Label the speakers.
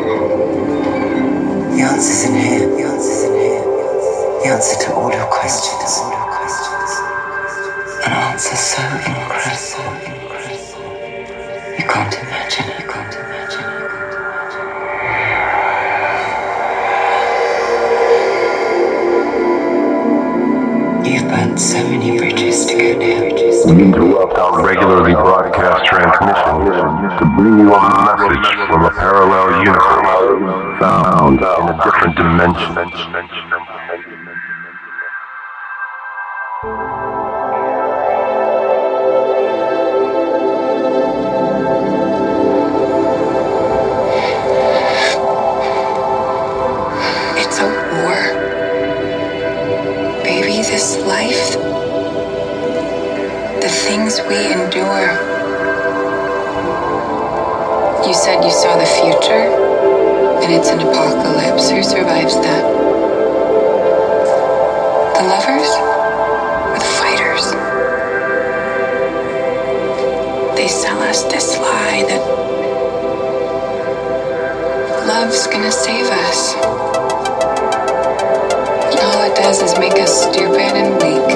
Speaker 1: The answer's in here. The answer's in here. The answer to all your questions. An answer so incredible. You can't imagine. You can't imagine. You've burnt so many bridges to get there.
Speaker 2: We interrupt our regularly broadcast transmission to bring you a message from a parallel universe found in a different dimension.
Speaker 1: It's a war. Baby, this life, the things we endure. You said you saw the future, and it's an apocalypse. Who survives that? The lovers or the fighters? They sell us this lie that love's gonna save us. All it does is make us stupid and weak.